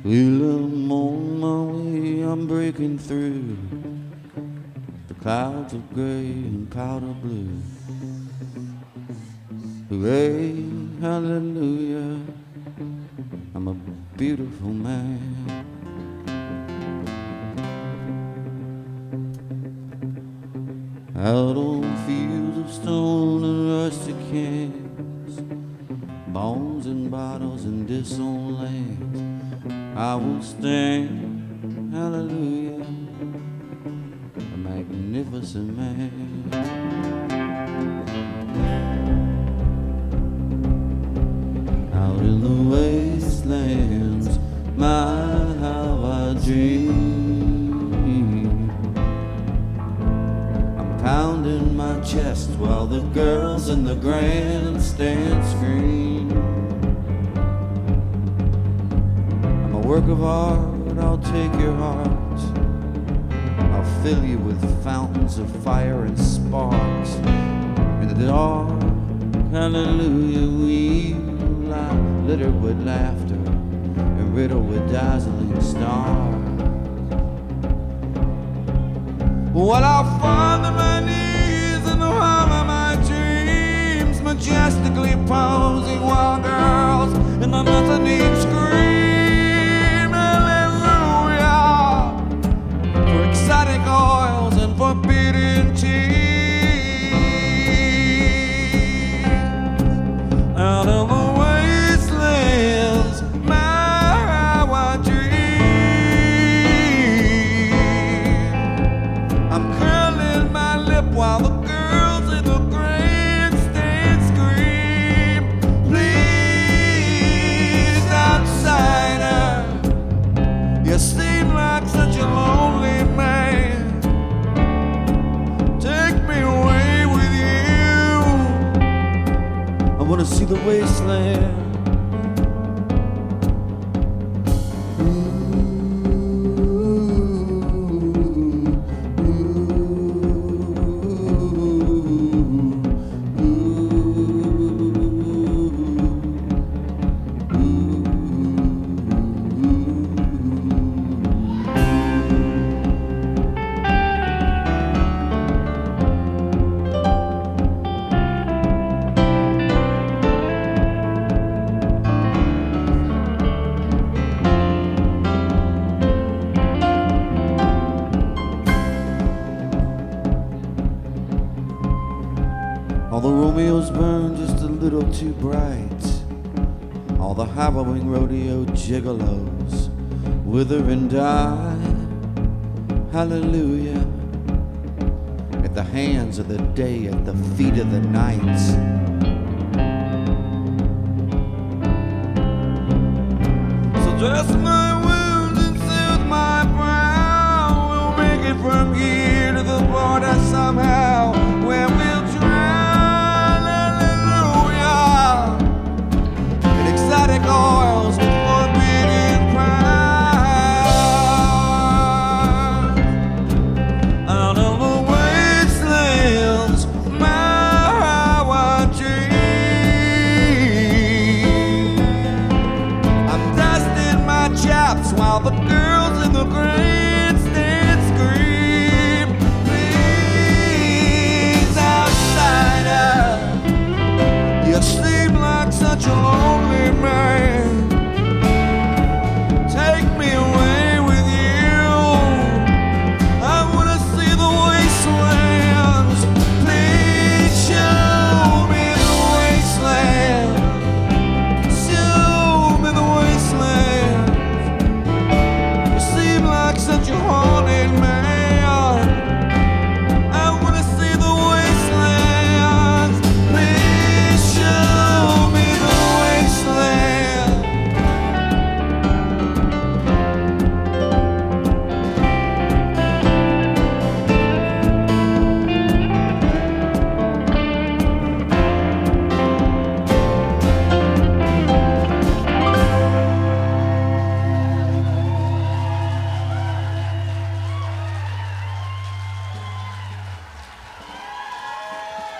Well, I'm on my way, I'm breaking through the clouds of gray and powder blue. Hooray, hallelujah, I'm a beautiful man. Out on fields of stone and rusty cans, bones and bottles and disowned lands, I will stand, hallelujah, a magnificent man. Out in the wastelands, my how I dream. I'm pounding my chest while the girls in the grandstand scream. I'm a work of art, I'll take your heart. I'll fill you with fountains of fire and sparks. In the dark, hallelujah, we lie littered with laughter and riddled with dazzling stars. Well, I'll fall to my knees in the home of my dreams, majestically posing while girls in the mezzanine scream, hallelujah, for exotic oils and forbidden tears. Out of the wastelands, my I dream. I'm curling my lip while the girls in the grandstand scream. Please, outsider, you seem like such a lonely man. Take me away with you. I wanna see the wasteland. All the Romeos burn just a little too bright. All the harrowing rodeo gigolos wither and die. Hallelujah. At the hands of the day, at the feet of the night. So dress my way.